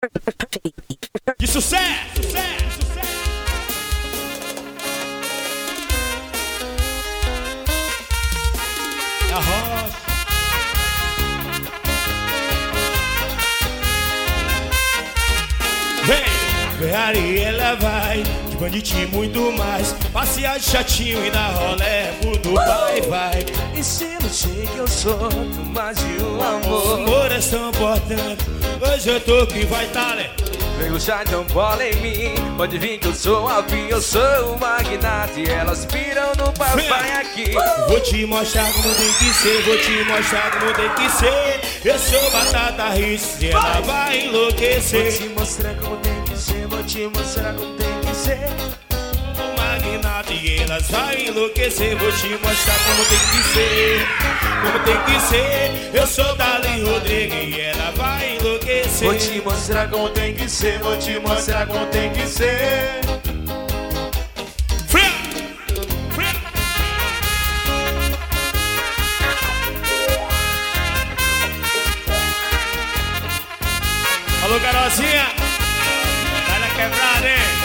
De sucesso, sucesso, sucesso. A rocha. Vem, Ferrari ela vai, de bandite muito mais. Passear de chatinho e dar rolé pro Dubai, vai. E se não sei que eu sou mais de um amor. Amor é tão importante, hoje eu tô que vai tá, né? Vem já não bola em mim. Pode vir que eu sou alpinho, eu sou o magnata. E elas piram no papai aqui. Vou te mostrar como tem que ser, vou te mostrar como tem que ser. Eu sou batata risse, ela vai enlouquecer. Vou te mostrar como tem que ser, vou te mostrar como tem que ser. O magnata e elas vai enlouquecer. Vou te mostrar como tem que ser, como tem que ser. Eu sou Dali Rodrigues e ela vai enlouquecer. Vou te mostrar como tem que ser, vou te mostrar como tem que ser. Alô, Carolzinha, vai na quebrada, hein?